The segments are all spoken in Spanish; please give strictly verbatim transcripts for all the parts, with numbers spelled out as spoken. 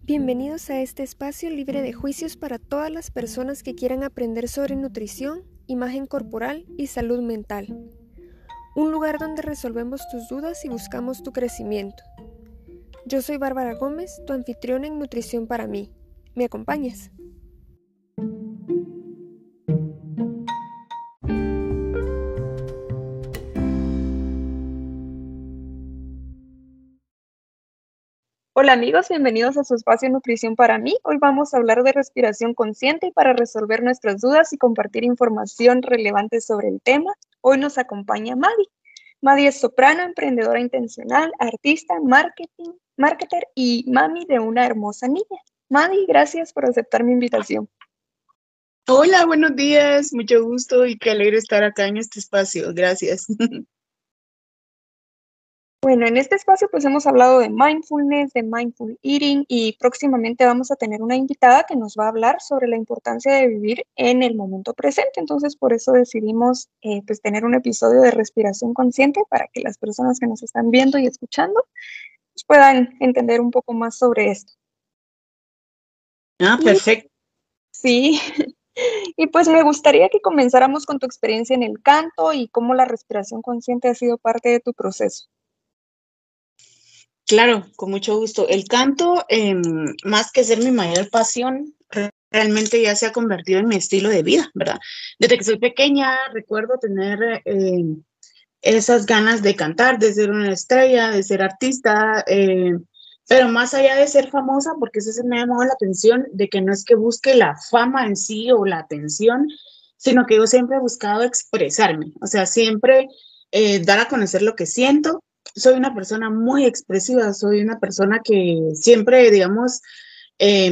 Bienvenidos a este espacio libre de juicios para todas las personas que quieran aprender sobre nutrición, imagen corporal y salud mental. Un lugar donde resolvemos tus dudas y buscamos tu crecimiento. Yo soy Bárbara Gómez, tu anfitriona en Nutrición para mí. ¿Me acompañas? Hola amigos, bienvenidos a su espacio Nutrición para mí. Hoy vamos a hablar de respiración consciente y para resolver nuestras dudas y compartir información relevante sobre el tema, hoy nos acompaña Madi. Madi es soprano, emprendedora intencional, artista, marketing, marketer y mami de una hermosa niña. Madi, gracias por aceptar mi invitación. Hola, buenos días, mucho gusto y qué alegre estar acá en este espacio. Gracias. Bueno, en este espacio pues hemos hablado de mindfulness, de mindful eating y próximamente vamos a tener una invitada que nos va a hablar sobre la importancia de vivir en el momento presente. Entonces por eso decidimos eh, pues tener un episodio de respiración consciente para que las personas que nos están viendo y escuchando pues, puedan entender un poco más sobre esto. Ah, perfecto. Sí, y pues me gustaría que comenzáramos con tu experiencia en el canto y cómo la respiración consciente ha sido parte de tu proceso. Claro, con mucho gusto. El canto, eh, más que ser mi mayor pasión, realmente ya se ha convertido en mi estilo de vida, ¿verdad? Desde que soy pequeña recuerdo tener eh, esas ganas de cantar, de ser una estrella, de ser artista, eh, pero más allá de ser famosa, porque eso se me ha llamado la atención, de que no es que busque la fama en sí o la atención, sino que yo siempre he buscado expresarme, o sea, siempre eh, dar a conocer lo que siento. Soy una persona muy expresiva, soy una persona que siempre, digamos, eh,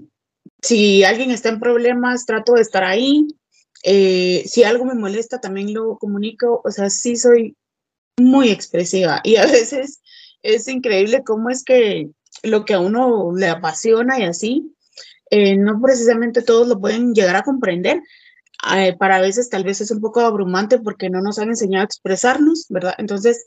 si alguien está en problemas, trato de estar ahí. Eh, si algo me molesta, también lo comunico. O sea, sí soy muy expresiva y a veces es increíble cómo es que lo que a uno le apasiona y así, eh, no precisamente todos lo pueden llegar a comprender. Eh, para veces tal vez es un poco abrumante porque no nos han enseñado a expresarnos, ¿verdad? Entonces,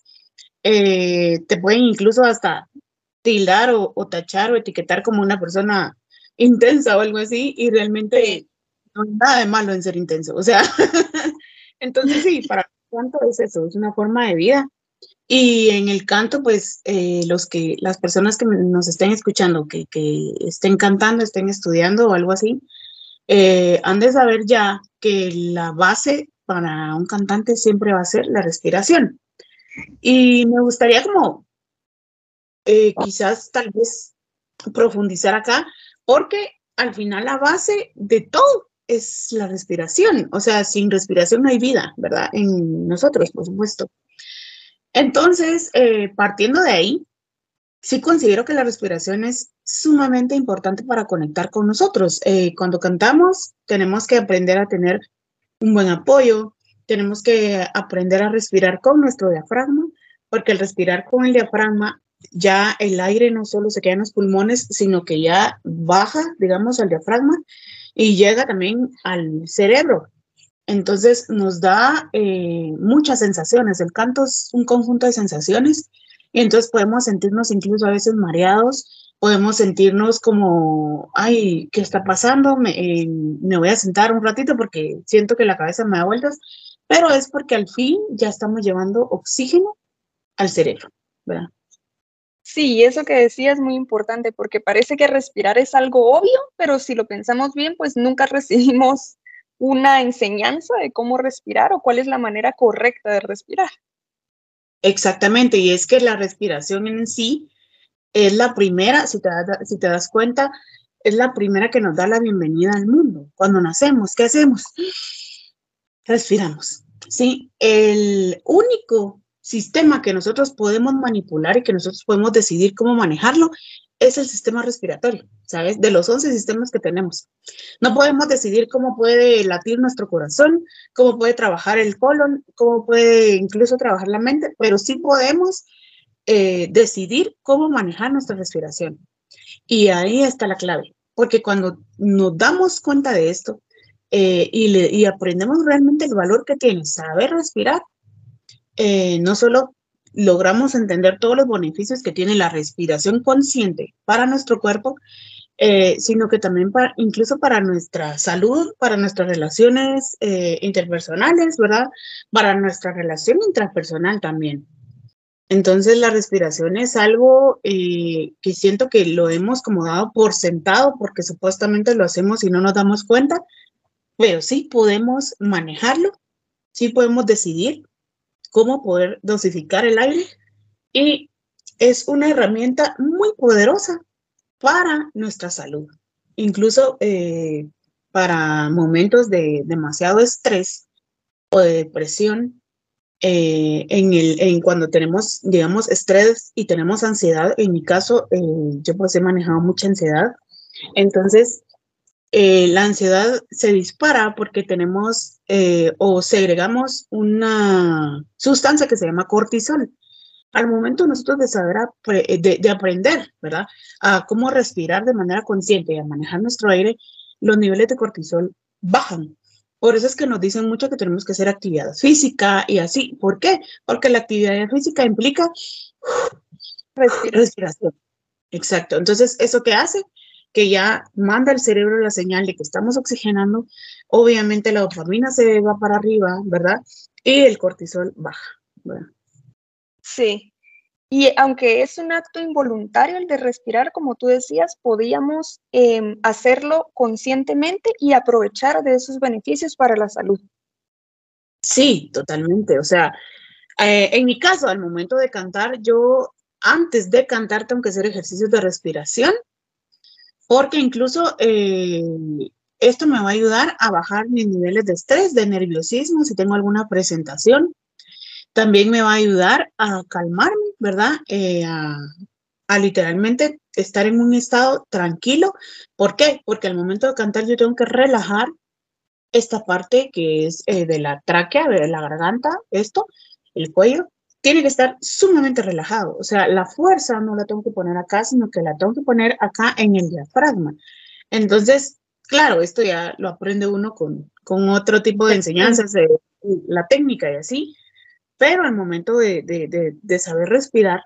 eh, te pueden incluso hasta tildar o, o tachar o etiquetar como una persona intensa o algo así, y realmente sí, no hay nada de malo en ser intenso. O sea, entonces sí, para canto es eso, es una forma de vida. Y en el canto, pues, eh, los que, las personas que nos estén escuchando, que, que estén cantando, estén estudiando o algo así, eh, han de saber ya que la base para un cantante siempre va a ser la respiración. Y me gustaría como eh, quizás tal vez profundizar acá, porque al final la base de todo es la respiración. O sea, sin respiración no hay vida, ¿verdad? En nosotros, por supuesto. Entonces, eh, partiendo de ahí, sí considero que la respiración es sumamente importante para conectar con nosotros. Eh, cuando cantamos, tenemos que aprender a tener un buen apoyo, tenemos que aprender a respirar con nuestro diafragma, porque al respirar con el diafragma, ya el aire no solo se queda en los pulmones, sino que ya baja, digamos, al diafragma y llega también al cerebro. Entonces nos da eh, muchas sensaciones. El canto es un conjunto de sensaciones y entonces podemos sentirnos incluso a veces mareados, podemos sentirnos como, ay, ¿qué está pasando? Me, eh, me voy a sentar un ratito porque siento que la cabeza me da vueltas, pero es porque al fin ya estamos llevando oxígeno al cerebro, ¿verdad? Sí, eso que decía es muy importante porque parece que respirar es algo obvio, pero si lo pensamos bien, pues nunca recibimos una enseñanza de cómo respirar o cuál es la manera correcta de respirar. Exactamente, y es que la respiración en sí es la primera, si te, das, si te das cuenta, es la primera que nos da la bienvenida al mundo. Cuando nacemos, ¿qué hacemos? Respiramos. Sí, el único sistema que nosotros podemos manipular y que nosotros podemos decidir cómo manejarlo es el sistema respiratorio, ¿sabes? De los once sistemas que tenemos. No podemos decidir cómo puede latir nuestro corazón, cómo puede trabajar el colon, cómo puede incluso trabajar la mente, pero sí podemos eh, decidir cómo manejar nuestra respiración. Y ahí está la clave, porque cuando nos damos cuenta de esto eh, y, le, y aprendemos realmente el valor que tiene saber respirar, eh, no solo logramos entender todos los beneficios que tiene la respiración consciente para nuestro cuerpo, eh, sino que también para, incluso para nuestra salud, para nuestras relaciones eh, interpersonales, ¿verdad? Para nuestra relación intrapersonal también. Entonces la respiración es algo eh, que siento que lo hemos como dado por sentado porque supuestamente lo hacemos y no nos damos cuenta, pero sí podemos manejarlo, sí podemos decidir cómo poder dosificar el aire y es una herramienta muy poderosa para nuestra salud, incluso eh, para momentos de demasiado estrés o de depresión. Eh, en el, en cuando tenemos, digamos, estrés y tenemos ansiedad, en mi caso, eh, yo pues he manejado mucha ansiedad, entonces eh, la ansiedad se dispara porque tenemos eh, o segregamos una sustancia que se llama cortisol. Al momento nosotros de saber, de, de aprender, ¿verdad? A cómo respirar de manera consciente y a manejar nuestro aire, los niveles de cortisol bajan. Por eso es que nos dicen mucho que tenemos que hacer actividad física y así. ¿Por qué? Porque la actividad física implica Respiración. respiración. Exacto. Entonces, ¿eso qué hace? Que ya manda al cerebro la señal de que estamos oxigenando. Obviamente la dopamina se va para arriba, ¿verdad? Y el cortisol baja, ¿verdad? Sí. Y aunque es un acto involuntario el de respirar, como tú decías, podíamos eh, hacerlo conscientemente y aprovechar de esos beneficios para la salud. Sí, totalmente. O sea, eh, en mi caso, al momento de cantar, yo antes de cantar tengo que hacer ejercicios de respiración, porque incluso eh, esto me va a ayudar a bajar mis niveles de estrés, de nerviosismo, si tengo alguna presentación. También me va a ayudar a calmarme, ¿verdad? Eh, a, a literalmente estar en un estado tranquilo. ¿Por qué? Porque al momento de cantar yo tengo que relajar esta parte que es eh, de la tráquea, de la garganta, esto, el cuello, tiene que estar sumamente relajado. O sea, la fuerza no la tengo que poner acá, sino que la tengo que poner acá en el diafragma. Entonces, claro, esto ya lo aprende uno con, con otro tipo de enseñanzas, de, de la técnica y así, pero al momento de, de, de, de saber respirar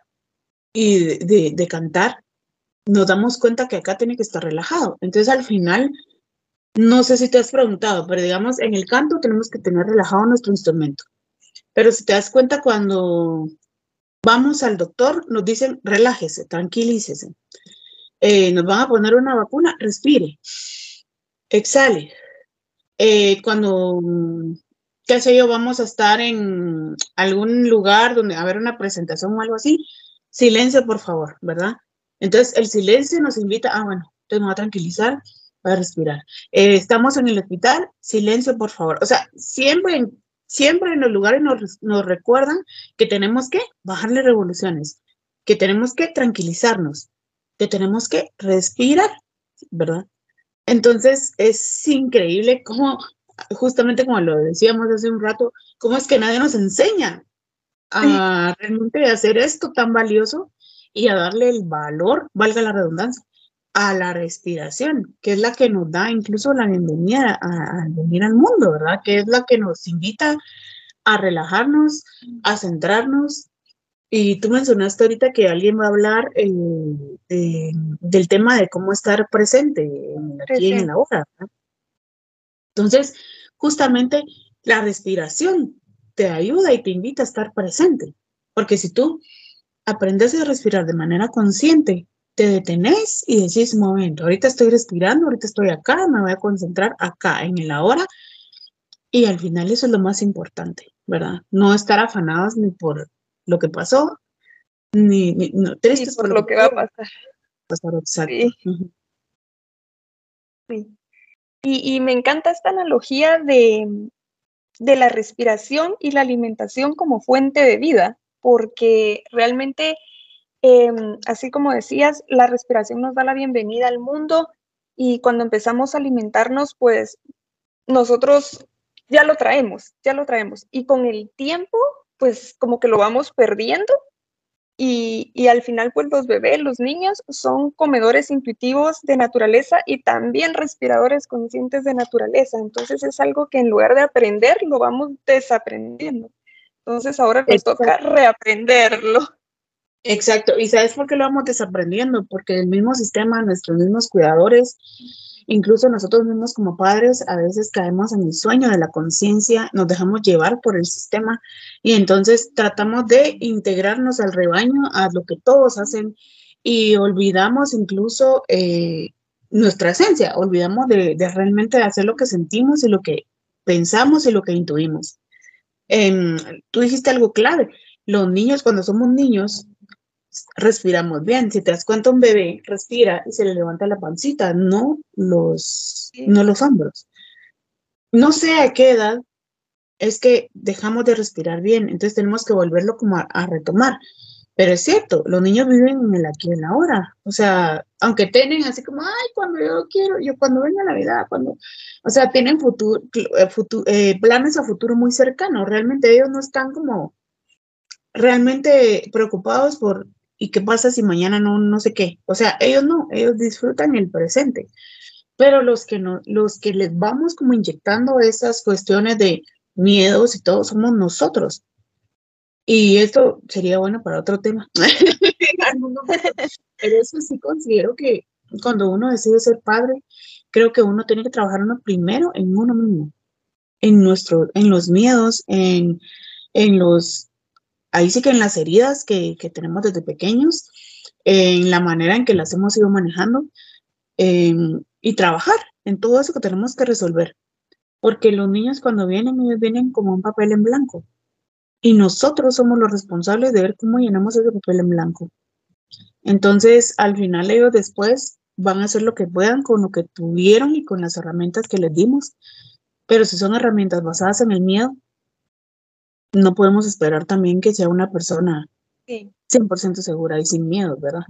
y de, de, de cantar, nos damos cuenta que acá tiene que estar relajado. Entonces, al final, no sé si te has preguntado, pero digamos, en el canto tenemos que tener relajado nuestro instrumento. Pero si te das cuenta, cuando vamos al doctor, nos dicen, relájese, tranquilícese. Eh, nos van a poner una vacuna, respire, exhale. Eh, cuando, qué sé yo, vamos a estar en algún lugar donde va a haber una presentación o algo así, silencio, por favor, ¿verdad? Entonces, el silencio nos invita, ah, bueno, entonces me voy a tranquilizar, voy a respirar. Eh, estamos en el hospital, silencio, por favor. O sea, siempre en, siempre en los lugares nos, nos recuerdan que tenemos que bajarle revoluciones, que tenemos que tranquilizarnos, que tenemos que respirar, ¿verdad? Entonces es increíble cómo, justamente como lo decíamos hace un rato, cómo es que nadie nos enseña a realmente hacer esto tan valioso y a darle el valor, valga la redundancia, a la respiración, que es la que nos da incluso la bienvenida a, a venir al mundo, ¿verdad? Que es la que nos invita a relajarnos, a centrarnos. Y tú mencionaste ahorita que alguien va a hablar eh, eh, del tema de cómo estar presente aquí en la hora, ¿verdad? Entonces, justamente la respiración te ayuda y te invita a estar presente, porque si tú aprendes a respirar de manera consciente, te detenés y decís, un momento, ahorita estoy respirando, ahorita estoy acá, me voy a concentrar acá, en el ahora, y al final eso es lo más importante, ¿verdad? No estar afanados ni por lo que pasó, ni, ni no, tristes Sí, por, por lo, lo que, que va a pasar. pasar, exacto. Sí. Uh-huh. Sí. Y, y me encanta esta analogía de, de la respiración y la alimentación como fuente de vida, porque realmente, eh, así como decías, la respiración nos da la bienvenida al mundo y cuando empezamos a alimentarnos, pues nosotros ya lo traemos, ya lo traemos. Y con el tiempo, pues como que lo vamos perdiendo. Y, y al final, pues los bebés, los niños son comedores intuitivos de naturaleza y también respiradores conscientes de naturaleza. Entonces es algo que en lugar de aprender, lo vamos desaprendiendo. Entonces ahora nos toca reaprenderlo. Exacto. ¿Y sabes por qué lo vamos desaprendiendo? Porque el mismo sistema, nuestros mismos cuidadores, incluso nosotros mismos como padres, a veces caemos en el sueño de la conciencia, nos dejamos llevar por el sistema y entonces tratamos de integrarnos al rebaño, a lo que todos hacen y olvidamos incluso eh, nuestra esencia, olvidamos de, de realmente hacer lo que sentimos y lo que pensamos y lo que intuimos. Em, Tú dijiste algo clave. Los niños, cuando somos niños, respiramos bien. Si te das cuenta, un bebé respira y se le levanta la pancita, no los, Sí. no los hombros. No sé a qué edad es que dejamos de respirar bien, entonces tenemos que volverlo como a, a retomar. Pero es cierto, los niños viven en el aquí y en la ahora. O sea, aunque tienen así como, ay, cuando yo quiero, yo cuando venga Navidad, cuando, o sea, tienen futuro, futuro eh, planes a futuro muy cercanos. Realmente ellos no están como realmente preocupados por, ¿y qué pasa si mañana no, no sé qué? O sea, ellos no, ellos disfrutan el presente, pero los que no, los que les vamos como inyectando esas cuestiones de miedos y todo, somos nosotros. Y esto sería bueno para otro tema. Pero eso sí considero que cuando uno decide ser padre, creo que uno tiene que trabajar uno primero en uno mismo, en nuestro, en los miedos, en, en los ahí sí que en las heridas que, que tenemos desde pequeños, en la manera en que las hemos ido manejando eh, y trabajar en todo eso que tenemos que resolver. Porque los niños cuando vienen, ellos vienen como un papel en blanco. Y nosotros somos los responsables de ver cómo llenamos ese papel en blanco. Entonces, al final ellos después van a hacer lo que puedan con lo que tuvieron y con las herramientas que les dimos. Pero si son herramientas basadas en el miedo, no podemos esperar también que sea una persona Sí. cien por ciento segura y sin miedo, ¿verdad?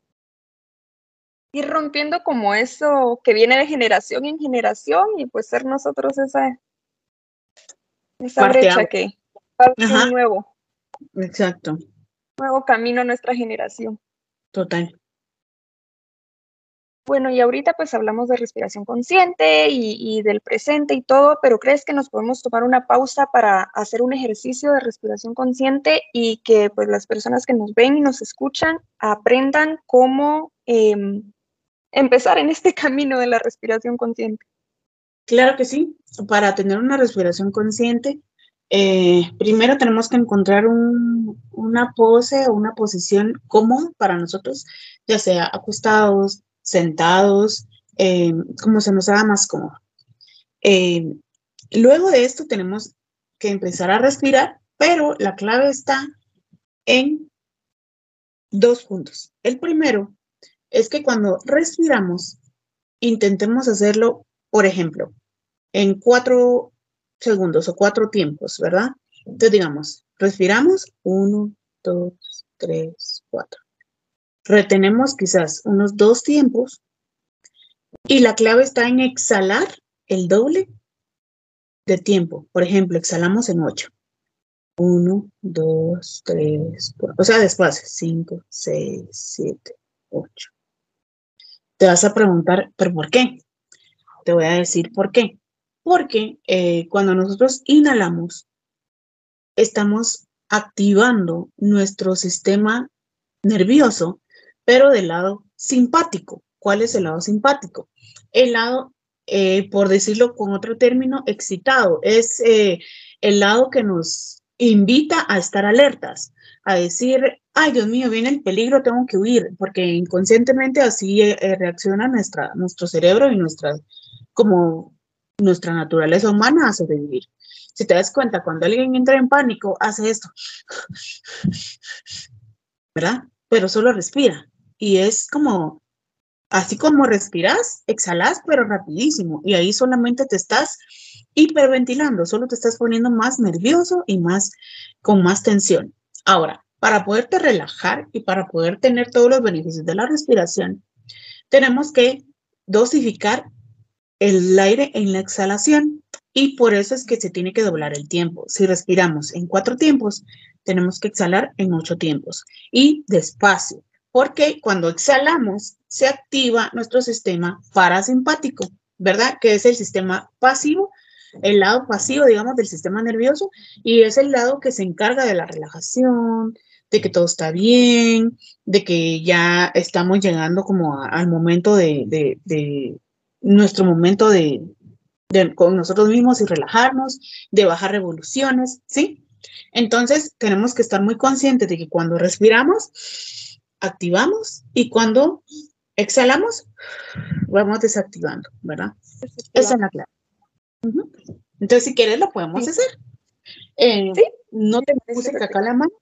Ir rompiendo como eso que viene de generación en generación y pues ser nosotros esa, esa Parte brecha agua. que parte Ajá, un nuevo, exacto, nuevo camino a nuestra generación. total. Bueno, y ahorita pues hablamos de respiración consciente y, y del presente y todo, pero ¿crees que nos podemos tomar una pausa para hacer un ejercicio de respiración consciente y que pues las personas que nos ven y nos escuchan aprendan cómo eh, empezar en este camino de la respiración consciente? Claro que sí. Para tener una respiración consciente, eh, primero tenemos que encontrar un, una pose o una posición cómoda para nosotros, ya sea acostados, sentados, eh, como se nos haga más cómodo. Eh, luego de esto tenemos que empezar a respirar, pero la clave está en dos puntos. El primero es que cuando respiramos, intentemos hacerlo, por ejemplo, en cuatro segundos o cuatro tiempos, ¿verdad? Entonces, digamos, respiramos uno, dos, tres, cuatro. Retenemos quizás unos dos tiempos y la clave está en exhalar el doble de tiempo. Por ejemplo, exhalamos en ocho. Uno, dos, tres, cuatro. O sea, despacio. Cinco, seis, siete, ocho. Te vas a preguntar, ¿pero por qué? Te voy a decir por qué. Porque eh, cuando nosotros inhalamos, estamos activando nuestro sistema nervioso, pero del lado simpático. ¿Cuál es el lado simpático? El lado, eh, por decirlo con otro término, excitado. Es eh, el lado que nos invita a estar alertas, a decir, ay, Dios mío, viene el peligro, tengo que huir, porque inconscientemente así eh, reacciona nuestra, nuestro cerebro y nuestra, como nuestra naturaleza humana a sobrevivir. Si te das cuenta, cuando alguien entra en pánico, hace esto, ¿verdad? Pero solo respira. Y es como, así como respiras, exhalas, pero rapidísimo. Y ahí solamente te estás hiperventilando, solo te estás poniendo más nervioso y más, con más tensión. Ahora, para poderte relajar y para poder tener todos los beneficios de la respiración, tenemos que dosificar el aire en la exhalación y por eso es que se tiene que doblar el tiempo. Si respiramos en cuatro tiempos, tenemos que exhalar en ocho tiempos y despacio, porque cuando exhalamos se activa nuestro sistema parasimpático, ¿verdad? Que es el sistema pasivo, el lado pasivo, digamos, del sistema nervioso y es el lado que se encarga de la relajación, de que todo está bien, de que ya estamos llegando como a- al momento de, de, de nuestro momento de, de con nosotros mismos y relajarnos, de bajar revoluciones, ¿sí? Entonces tenemos que estar muy conscientes de que cuando respiramos, activamos y cuando exhalamos, vamos desactivando, ¿verdad? Esa es la clave. Ujú. Entonces, si quieres, lo podemos Sí, hacer. Eh, sí, no me tengo parece música acá a perfecto. la mano,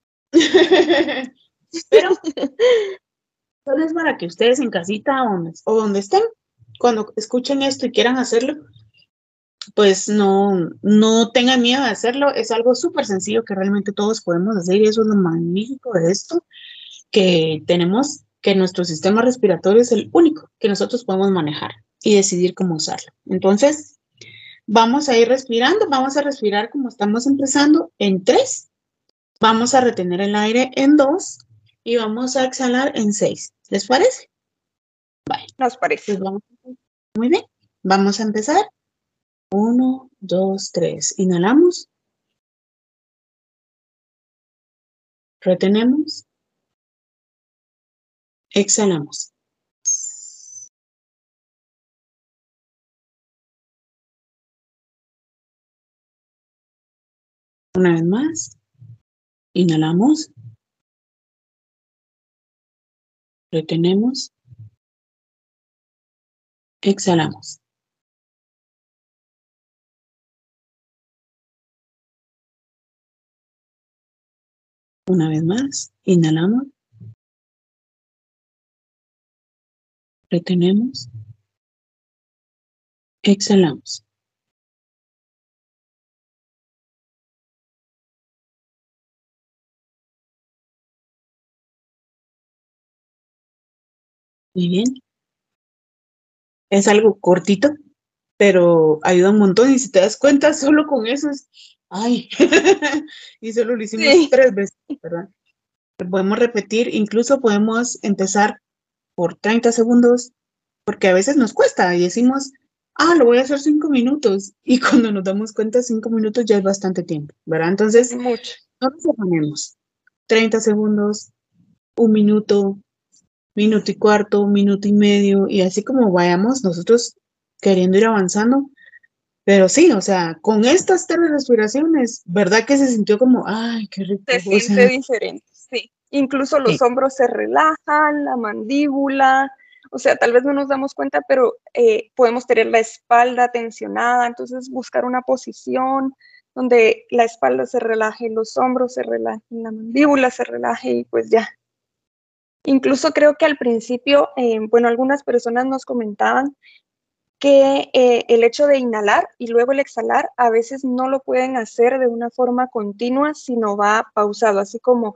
pero solo es para que ustedes en casita o donde, o donde estén, cuando escuchen esto y quieran hacerlo, pues no, no tengan miedo de hacerlo. Es algo súper sencillo que realmente todos podemos hacer y eso es lo magnífico de esto, que tenemos que nuestro sistema respiratorio es el único que nosotros podemos manejar y decidir cómo usarlo. Entonces, vamos a ir respirando, vamos a respirar como estamos empezando en tres, vamos a retener el aire en dos y vamos a exhalar en seis. ¿Les parece? Nos parece. Pues vamos. Muy bien, vamos a empezar. Uno, dos, tres. Inhalamos, retenemos, exhalamos. Una vez más, inhalamos, retenemos, exhalamos. Una vez más, inhalamos, retenemos, exhalamos. Muy bien. Es algo cortito, pero ayuda un montón y si te das cuenta, solo con eso es, ay, y solo lo hicimos Sí. tres veces, ¿verdad? Podemos repetir, incluso podemos empezar por treinta segundos, porque a veces nos cuesta y decimos, ah, lo voy a hacer cinco minutos, y cuando nos damos cuenta, cinco minutos ya es bastante tiempo, ¿verdad? Es Entonces, mucho. no nos ponemos treinta segundos, un minuto, minuto y cuarto, minuto y medio, y así como vayamos nosotros queriendo ir avanzando. Pero sí, o sea, con estas tres respiraciones, ¿verdad que se sintió como, ay, qué Se rico? O siente sea, diferente, sí. Incluso eh, los hombros se relajan, la mandíbula, o sea, tal vez no nos damos cuenta, pero eh, podemos tener la espalda tensionada, entonces buscar una posición donde la espalda se relaje, los hombros se relajen, la mandíbula se relaje y pues ya. Incluso creo que al principio, eh, bueno, algunas personas nos comentaban que eh, el hecho de inhalar y luego el exhalar a veces no lo pueden hacer de una forma continua, sino va pausado, así como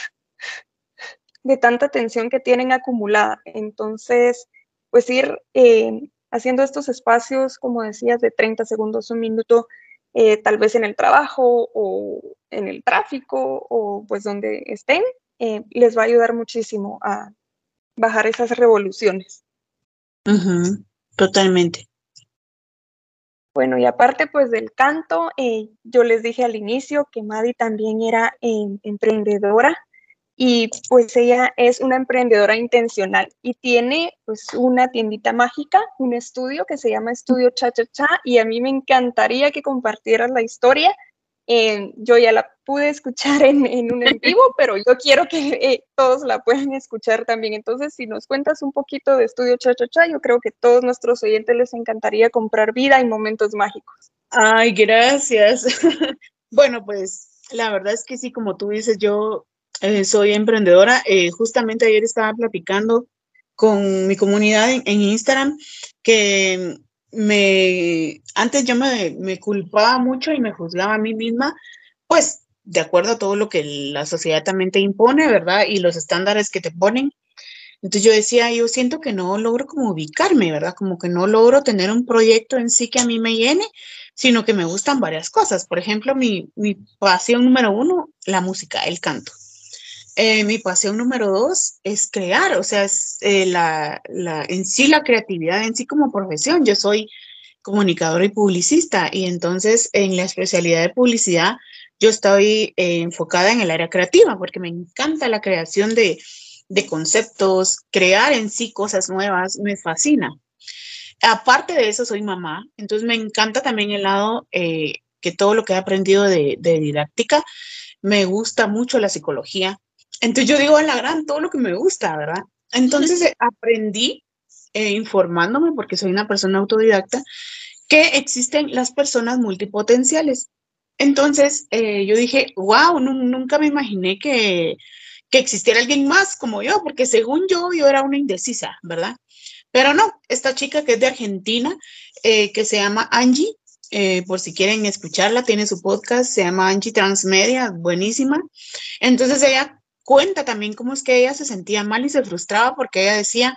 de tanta tensión que tienen acumulada. Entonces, pues ir eh, haciendo estos espacios, como decías, de treinta segundos, un minuto, eh, tal vez en el trabajo o en el tráfico o pues donde estén, eh, les va a ayudar muchísimo a bajar esas revoluciones. ujú, totalmente. Bueno, y aparte pues del canto, eh, yo les dije al inicio que Madi también era eh, emprendedora y pues ella es una emprendedora intencional y tiene pues una tiendita mágica, un estudio que se llama Estudio Cha Cha Cha y a mí me encantaría que compartieras la historia. Eh, yo ya la pude escuchar en, en un en vivo, pero yo quiero que eh, todos la puedan escuchar también. Entonces, si nos cuentas un poquito de Estudio Cha Cha Cha, yo creo que a todos nuestros oyentes les encantaría comprar vida y momentos mágicos. Ay, gracias. Bueno, pues la verdad es que sí, como tú dices, yo eh, soy emprendedora. Eh, justamente ayer estaba platicando con mi comunidad en, en Instagram que me, antes yo me, me culpaba mucho y me juzgaba a mí misma, pues de acuerdo a todo lo que la sociedad también te impone, ¿verdad? Y los estándares que te ponen. Entonces yo decía, yo siento que no logro como ubicarme, ¿verdad? Como que no logro tener un proyecto en sí que a mí me llene, sino que me gustan varias cosas. Por ejemplo, mi, mi pasión número uno, la música, el canto. Eh, mi pasión número dos es crear, o sea, es eh, la, la, en sí la creatividad, en sí como profesión. Yo soy comunicadora y publicista y entonces en la especialidad de publicidad yo estoy eh, enfocada en el área creativa porque me encanta la creación de, de conceptos, crear en sí cosas nuevas, me fascina. Aparte de eso, soy mamá, entonces me encanta también el lado eh, que todo lo que he aprendido de, de didáctica, me gusta mucho la psicología. Entonces yo digo, a la gran, todo lo que me gusta, ¿verdad? Entonces eh, aprendí eh, informándome, porque soy una persona autodidacta, que existen las personas multipotenciales. Entonces eh, yo dije, wow, nunca me imaginé que, que existiera alguien más como yo, porque según yo, yo era una indecisa, ¿verdad? Pero no, esta chica que es de Argentina, eh, que se llama Angie, eh, por si quieren escucharla, tiene su podcast, se llama Angie Transmedia, buenísima. Entonces ella cuenta también cómo es que ella se sentía mal y se frustraba porque ella decía,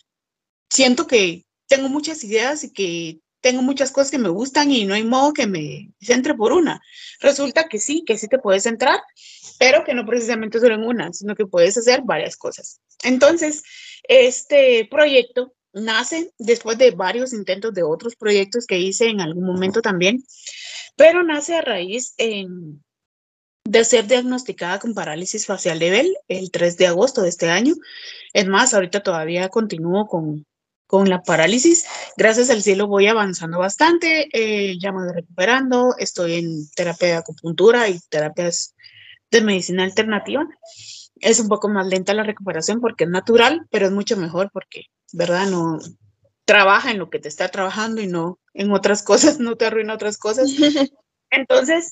siento que tengo muchas ideas y que tengo muchas cosas que me gustan y no hay modo que me centre por una. Resulta que sí, que sí te puedes centrar, pero que no precisamente solo en una, sino que puedes hacer varias cosas. Entonces, este proyecto nace después de varios intentos de otros proyectos que hice en algún momento también, pero nace a raíz en, de ser diagnosticada con parálisis facial de Bell el tres de agosto de este año. Es más, ahorita todavía continúo con, con la parálisis. Gracias al cielo voy avanzando bastante, eh, ya me voy recuperando, estoy en terapia de acupuntura y terapias de medicina alternativa. Es un poco más lenta la recuperación porque es natural, pero es mucho mejor porque, ¿verdad? No trabaja en lo que te está trabajando y no en otras cosas, no te arruina otras cosas. Entonces,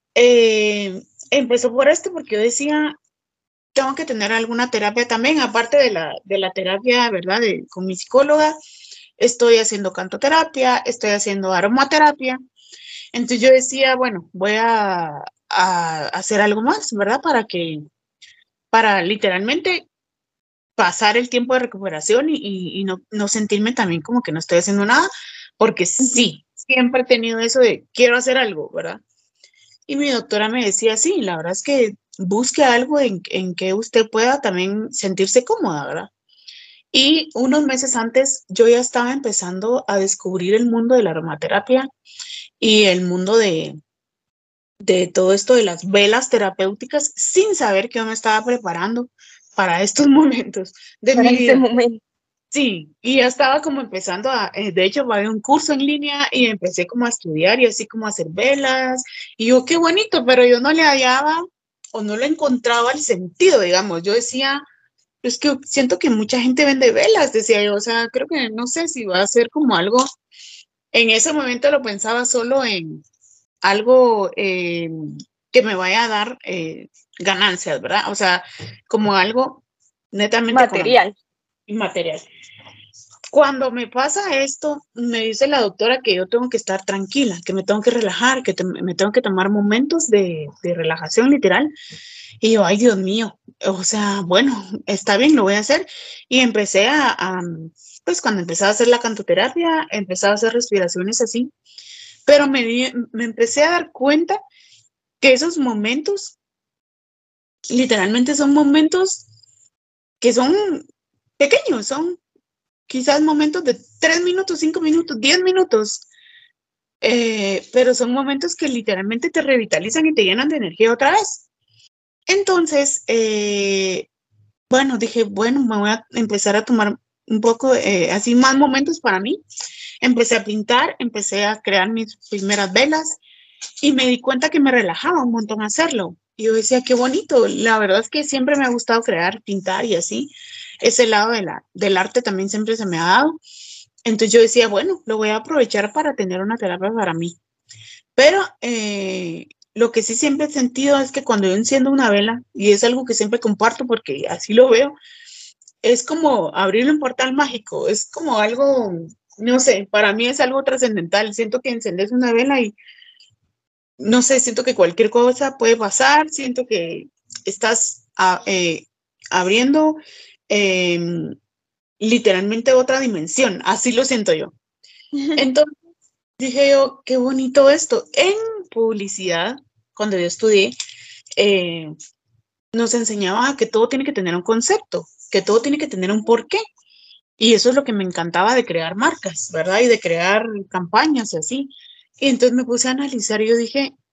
eh, empezó por esto porque yo decía, tengo que tener alguna terapia también, aparte de la, de la terapia, ¿verdad? De, con mi psicóloga, estoy haciendo cantoterapia, estoy haciendo aromaterapia. Entonces yo decía, bueno, voy a, a hacer algo más, ¿verdad? Para que, para literalmente pasar el tiempo de recuperación y, y, y no, no sentirme también como que no estoy haciendo nada, porque sí, siempre he tenido eso de quiero hacer algo, ¿verdad? Y mi doctora me decía, sí, la verdad es que busque algo en, en que usted pueda también sentirse cómoda, ¿verdad? Y unos meses antes yo ya estaba empezando a descubrir el mundo de la aromaterapia y el mundo de, de todo esto de las velas terapéuticas sin saber que yo me estaba preparando para estos momentos de Para mi ese vida. momento. Sí, y ya estaba como empezando a, eh, de hecho, había un curso en línea y empecé como a estudiar y así como a hacer velas. Y yo, qué bonito, pero yo no le hallaba o no le encontraba el sentido, digamos. Yo decía, es que siento que mucha gente vende velas, decía yo, o sea, creo que no sé si va a ser como algo, en ese momento lo pensaba solo en algo eh, que me vaya a dar eh, ganancias, ¿verdad? O sea, como algo netamente económico, Material. inmaterial. Cuando me pasa esto, me dice la doctora que yo tengo que estar tranquila, que me tengo que relajar, que te, me tengo que tomar momentos de, de relajación literal. Y yo, ay, Dios mío, o sea, bueno, está bien, lo voy a hacer. Y empecé a, a pues cuando empecé a hacer la cantoterapia, empecé a hacer respiraciones así, pero me, di, me empecé a dar cuenta que esos momentos, literalmente son momentos que son pequeños, son quizás momentos de tres minutos, cinco minutos, diez minutos, eh, pero son momentos que literalmente te revitalizan y te llenan de energía otra vez. Entonces, eh, bueno, dije, bueno, me voy a empezar a tomar un poco, eh, así más momentos para mí. Empecé a pintar, empecé a crear mis primeras velas y me di cuenta que me relajaba un montón hacerlo. Y yo decía, qué bonito. La verdad es que siempre me ha gustado crear, pintar y así. Ese lado de la, del arte también siempre se me ha dado. Entonces yo decía, bueno, lo voy a aprovechar para tener una terapia para mí. Pero eh, lo que sí siempre he sentido es que cuando yo enciendo una vela, y es algo que siempre comparto porque así lo veo, es como abrir un portal mágico, es como algo, no sé, para mí es algo trascendental. Siento que encendes una vela y, no sé, siento que cualquier cosa puede pasar, siento que estás a, eh, abriendo eh, literalmente otra dimensión, así lo siento yo. Entonces dije yo, qué bonito esto. En publicidad, cuando yo estudié, eh, nos enseñaba que todo tiene que tener un concepto, que todo tiene que tener un porqué. Y eso es lo que me encantaba de crear marcas, ¿verdad? Y de crear campañas y así. Y entonces me puse a analizar y yo dije,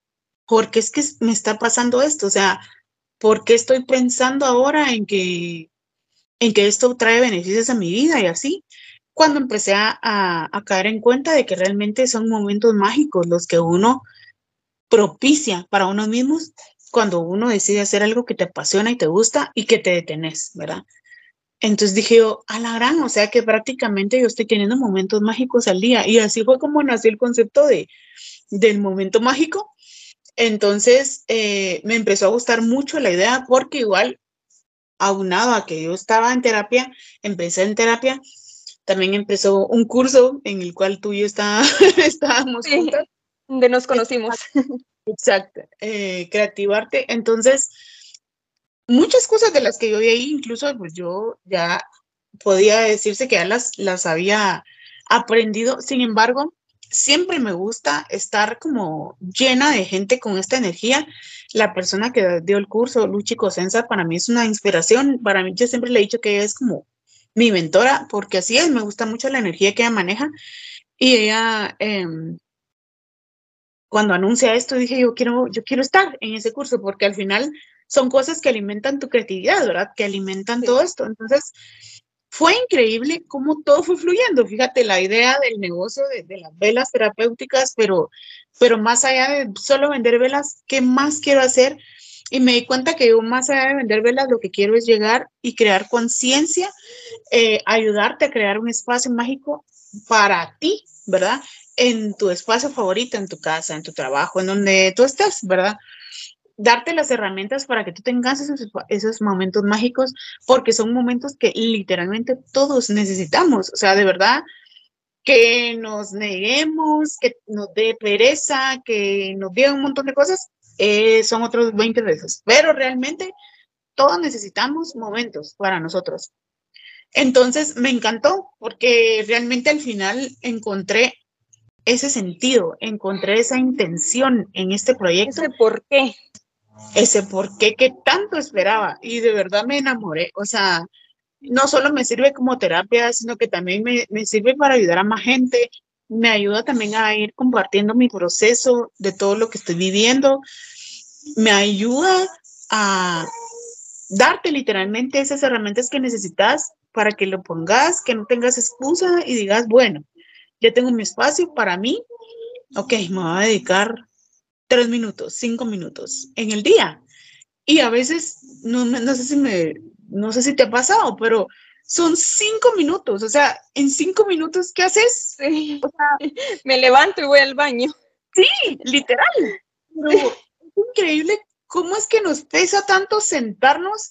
¿por qué es que me está pasando esto? O sea, ¿por qué estoy pensando ahora en que, en que esto trae beneficios a mi vida y así? Cuando empecé a, a, a caer en cuenta de que realmente son momentos mágicos los que uno propicia para uno mismo cuando uno decide hacer algo que te apasiona y te gusta y que te detenés, ¿verdad? Entonces dije yo, a la gran, o sea que prácticamente yo estoy teniendo momentos mágicos al día. Y así fue como nació el concepto de, del momento mágico. Entonces eh, me empezó a gustar mucho la idea porque igual, aunado a que yo estaba en terapia, empecé en terapia, también empezó un curso en el cual tú y yo está, estábamos Sí, juntas. donde nos conocimos. Exacto, eh, Creativarte. Entonces, muchas cosas de las que yo vi ahí, incluso pues yo ya podía decirse que ya las, las había aprendido. Sin embargo, siempre me gusta estar como llena de gente con esta energía. La persona que dio el curso, Luchi Cosenza, para mí es una inspiración. Para mí, yo siempre le he dicho que ella es como mi mentora, porque así es, me gusta mucho la energía que ella maneja. Y ella, eh, cuando anuncia esto, dije, yo quiero, yo quiero estar en ese curso, porque al final son cosas que alimentan tu creatividad, ¿verdad? Que alimentan Sí. todo esto. Entonces, fue increíble cómo todo fue fluyendo. Fíjate, la idea del negocio de, de las velas terapéuticas, pero, pero más allá de solo vender velas, ¿qué más quiero hacer? Y me di cuenta que yo más allá de vender velas, lo que quiero es llegar y crear conciencia, eh, ayudarte a crear un espacio mágico para ti, ¿verdad? En tu espacio favorito, en tu casa, en tu trabajo, en donde tú estés, ¿verdad? Darte las herramientas para que tú tengas esos, esos momentos mágicos, porque son momentos que literalmente todos necesitamos. O sea, de verdad, que nos neguemos, que nos dé pereza, que nos digan un montón de cosas, eh, son otros veinte veces. Pero realmente todos necesitamos momentos para nosotros. Entonces me encantó porque realmente al final encontré ese sentido, encontré esa intención en este proyecto. Ese por qué. Ese por qué que tanto esperaba y de verdad me enamoré. O sea, no solo me sirve como terapia, sino que también me, me sirve para ayudar a más gente. Me ayuda también a ir compartiendo mi proceso de todo lo que estoy viviendo. Me ayuda a darte literalmente esas herramientas que necesitas para que lo pongas, que no tengas excusa y digas, bueno, ya tengo mi espacio para mí. Ok, me voy a dedicar tres minutos, cinco minutos en el día. Y a veces, no, no sé si me, no sé si te ha pasado, pero son cinco minutos. O sea, en cinco minutos, ¿qué haces? Sí. O sea, me levanto y voy al baño. sí, literal. Pero es increíble cómo es que nos pesa tanto sentarnos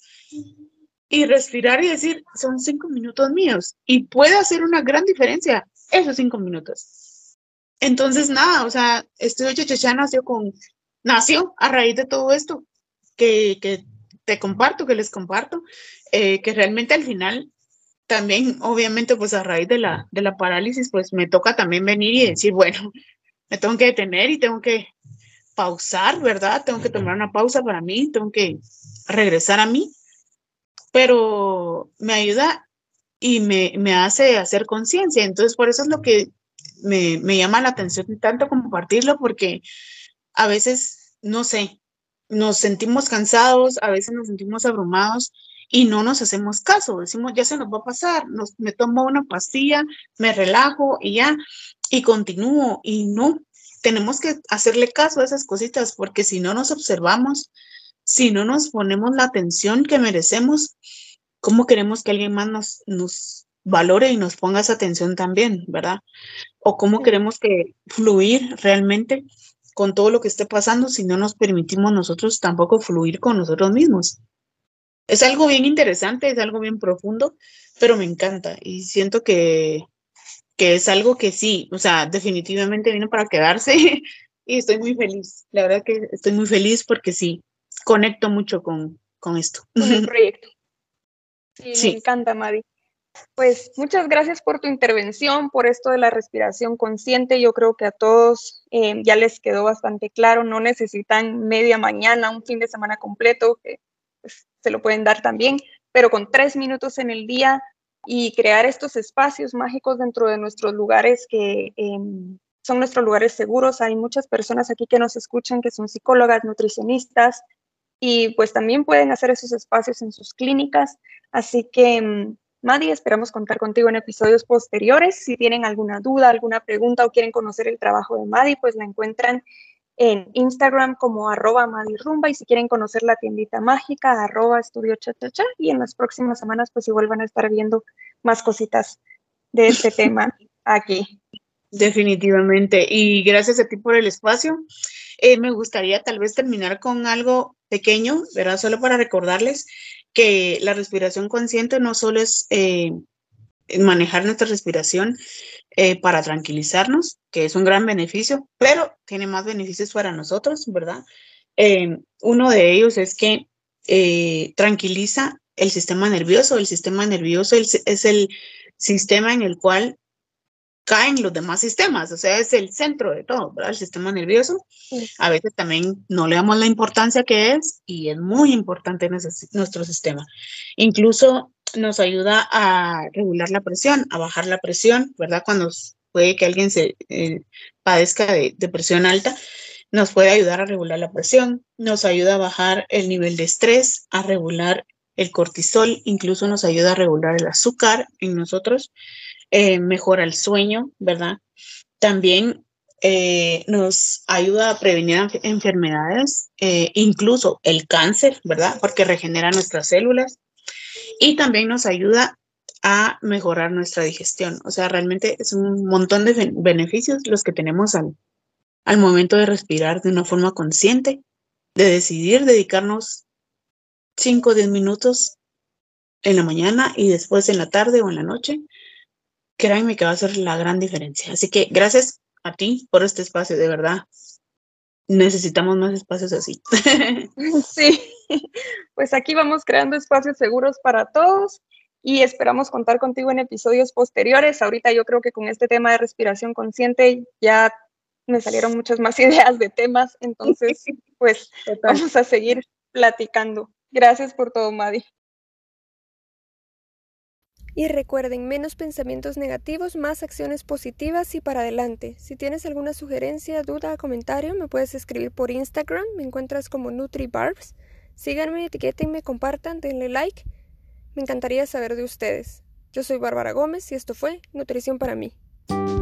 y respirar y decir, son cinco minutos míos. Y puede hacer una gran diferencia esos cinco minutos. Entonces, nada, o sea, Estudio Chachachá nació con, nació a raíz de todo esto que, que te comparto, que les comparto, eh, que realmente al final también, obviamente, pues a raíz de la, de la parálisis, pues me toca también venir y decir, bueno, me tengo que detener y tengo que pausar, ¿verdad? Tengo que tomar una pausa para mí, tengo que regresar a mí, pero me ayuda y me, me hace hacer conciencia. Entonces, por eso es lo que me, me llama la atención tanto compartirlo, porque a veces, no sé, nos sentimos cansados, a veces nos sentimos abrumados y no nos hacemos caso. Decimos, ya se nos va a pasar, nos, me tomo una pastilla, me relajo y ya, y continúo. Y no, tenemos que hacerle caso a esas cositas, porque si no nos observamos, si no nos ponemos la atención que merecemos, ¿cómo queremos que alguien más nos, nos valore y nos ponga esa atención también, verdad? O cómo Sí. queremos que fluir realmente con todo lo que esté pasando si no nos permitimos nosotros tampoco fluir con nosotros mismos. Es algo bien interesante, es algo bien profundo, pero me encanta y siento que, que es algo que sí, o sea, definitivamente vino para quedarse y estoy muy feliz. La verdad que estoy muy feliz porque sí, conecto mucho con, con esto. Con el proyecto. Sí, me Sí. encanta, Madi. Pues muchas gracias por tu intervención, por esto de la respiración consciente. Yo creo que a todos eh, ya les quedó bastante claro. No necesitan media mañana, un fin de semana completo, que pues, se lo pueden dar también, pero con tres minutos en el día y crear estos espacios mágicos dentro de nuestros lugares que, eh, son nuestros lugares seguros. Hay muchas personas aquí que nos escuchan que son psicólogas, nutricionistas, y pues también pueden hacer esos espacios en sus clínicas. Así que, Madi, esperamos contar contigo en episodios posteriores. Si tienen alguna duda, alguna pregunta o quieren conocer el trabajo de Madi, pues la encuentran en Instagram como arroba madirumba, y si quieren conocer la tiendita mágica, arroba estudio chachacha, y en las próximas semanas pues igual van a estar viendo más cositas de este tema aquí. Definitivamente, y gracias a ti por el espacio. Eh, me gustaría tal vez terminar con algo pequeño, ¿verdad? Solo para recordarles que la respiración consciente no solo es eh, manejar nuestra respiración eh, para tranquilizarnos, que es un gran beneficio, pero tiene más beneficios para nosotros, ¿verdad? Eh, uno de ellos es que eh, tranquiliza el sistema nervioso. El sistema nervioso es, es el sistema en el cual caen los demás sistemas, o sea, es el centro de todo, ¿verdad? El sistema nervioso. A veces también no le damos la importancia que es, y es muy importante en ese, nuestro sistema. Incluso nos ayuda a regular la presión, a bajar la presión, ¿verdad? Cuando puede que alguien se eh, padezca de, de presión alta, nos puede ayudar a regular la presión, nos ayuda a bajar el nivel de estrés, a regular el cortisol, incluso nos ayuda a regular el azúcar en nosotros. Eh, mejora el sueño, ¿verdad? También eh, nos ayuda a prevenir enf- enfermedades, eh, incluso el cáncer, ¿verdad? Porque regenera nuestras células, y también nos ayuda a mejorar nuestra digestión. O sea, realmente es un montón de beneficios los que tenemos al, al momento de respirar de una forma consciente, de decidir dedicarnos cinco o diez minutos en la mañana y después en la tarde o en la noche. Créanme que va a ser la gran diferencia. Así que gracias a ti por este espacio, de verdad. Necesitamos más espacios así. Sí, pues aquí vamos creando espacios seguros para todos y esperamos contar contigo en episodios posteriores. Ahorita yo creo que con este tema de respiración consciente ya me salieron muchas más ideas de temas, entonces pues Total. Vamos a seguir platicando. Gracias por todo, Madi. Y recuerden, menos pensamientos negativos, más acciones positivas y para adelante. Si tienes alguna sugerencia, duda o comentario, me puedes escribir por Instagram, me encuentras como NutriBarbs. Síganme, etiquétenme, compartan, denle like. Me encantaría saber de ustedes. Yo soy Bárbara Gómez y esto fue Nutrición para mí.